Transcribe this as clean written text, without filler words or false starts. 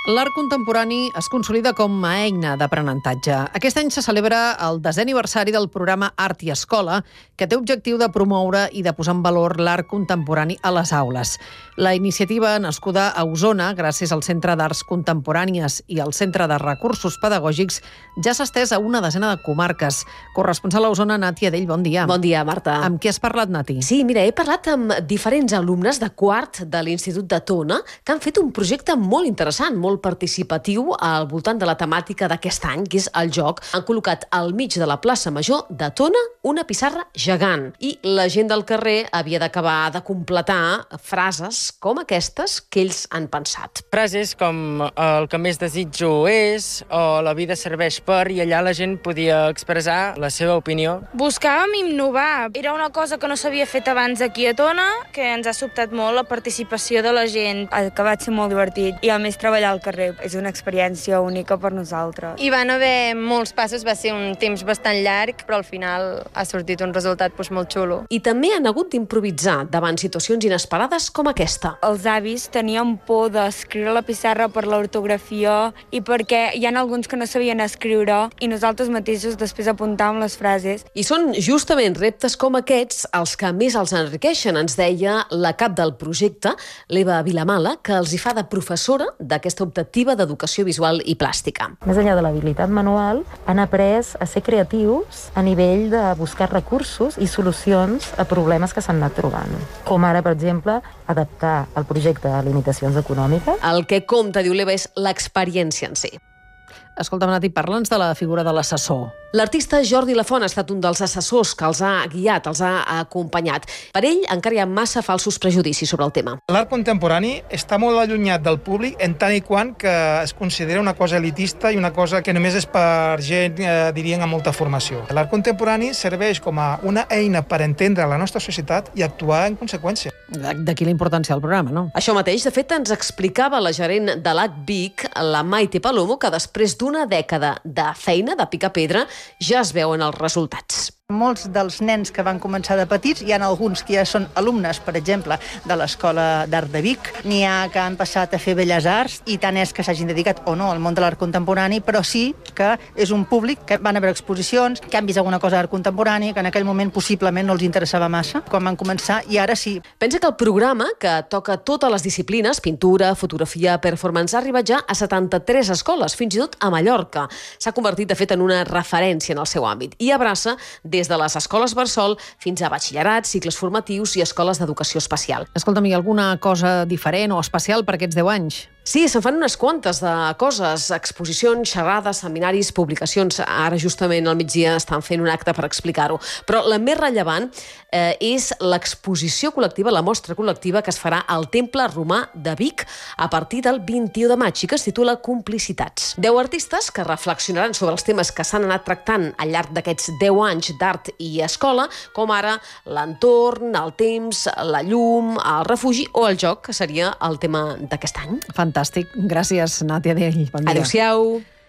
L'art contemporani es consolida com a eina d'aprenentatge. Aquest any se celebra el 10è aniversari del programa Art i Escola, que té objectiu de promoure i de posar en valor l'art contemporani a les aules. La iniciativa, nascuda a Osona, gràcies al Centre d'Arts Contemporànies i al Centre de Recursos Pedagògics, ja s'ha estès a una desena de comarques. Corresponsal a Osona, Nati Adell, bon dia. Bon dia, Marta. Amb qui has parlat, Nati? Sí, mira, he parlat amb diferents alumnes de quart de l'Institut de Tona que han fet un projecte molt interessant, molt participatiu al voltant de la temàtica d'aquest any, que és el joc. Han col·locat al mig de la plaça Major de Tona una pissarra gegant i la gent del carrer havia d'acabar de completar frases com aquestes que ells han pensat. Frases com el que més desitjo és, o la vida serveix per, i allà la gent podia expressar la seva opinió. Buscàvem innovar. Era una cosa que no s'havia fet abans aquí a Tona, que ens ha sobtat molt la participació de la gent. Que va ser molt divertit i a més treballar al carrer és una experiència única per nosaltres. Hi van haver molts passos, va ser un temps bastant llarg, però al final ha sortit un resultat molt xulo. I també han hagut d'improvisar davant situacions inesperades com aquesta. Els avis tenien por d'escriure a la pissarra per l'ortografia i perquè hi ha alguns que no sabien escriure i nosaltres mateixos després apuntàvem les frases. I són justament reptes com aquests els que més els enriqueixen, ens deia la cap del projecte, l'Eva Vilamala, que els hi fa de professora d'aquesta optativa d'educació visual i plàstica. Més enllà de l'habilitat manual, han après a ser creatius a nivell de buscar recursos i solucions a problemes que s'han anat trobant. Com ara, per exemple, adaptar el projecte a limitacions econòmiques. El que compta, diu l'Eva, és l'experiència en si. Escolta'm, Nati, parla'ns de la figura de l'assessor. L'artista Jordi Lafont ha estat un dels assessors que els ha guiat, els ha acompanyat. Per ell encara hi ha massa falsos prejudicis sobre el tema. L'art contemporani està molt allunyat del públic en tant i quant que es considera una cosa elitista i una cosa que només és per gent, diríem, amb molta formació. L'art contemporani serveix com a una eina per entendre la nostra societat i actuar en conseqüència. D'aquí la importància del programa, no? Això mateix, de fet, ens explicava la gerent de l'ACVIC, la Maite Palomo, que després d'una dècada de feina, de picar pedra, ja es veuen els resultats. Molts dels nens que van començar de petits, hi ha alguns que ja són alumnes, per exemple, de l'Escola d'Art de Vic, n'hi ha que han passat a fer Belles Arts, i tant és que s'hagin dedicat o no al món de l'art contemporani, però sí que és un públic que van a veure exposicions, que han vist alguna cosa d'art contemporani, que en aquell moment possiblement no els interessava massa, quan van començar, i ara sí. Pensa que el programa, que toca totes les disciplines, pintura, fotografia, performance, ha arribat ja a 73 escoles, fins i tot a Mallorca. S'ha convertit, de fet, en una referència en el seu àmbit i abraça des de les escoles bressol fins a batxillerat, cicles formatius i escoles d'educació especial. Escolta'm, hi ha alguna cosa diferent o especial per aquests 10 anys? Sí, se'n fan unes quantes de coses, exposicions, xerrades, seminaris, publicacions. Ara justament al migdia estan fent un acte per explicar-ho. Però la més rellevant és l'exposició col·lectiva, la mostra col·lectiva que es farà al Temple Romà de Vic a partir del 21 de maig i que es titula Complicitats. 10 artistes que reflexionaran sobre els temes que s'han anat tractant al llarg d'aquests 10 anys d'art i escola, com ara l'entorn, el temps, la llum, el refugi o el joc, que seria el tema d'aquest any. Fantàstic. Gràcies, Nati Adell. Bon dia. Adéu-siau.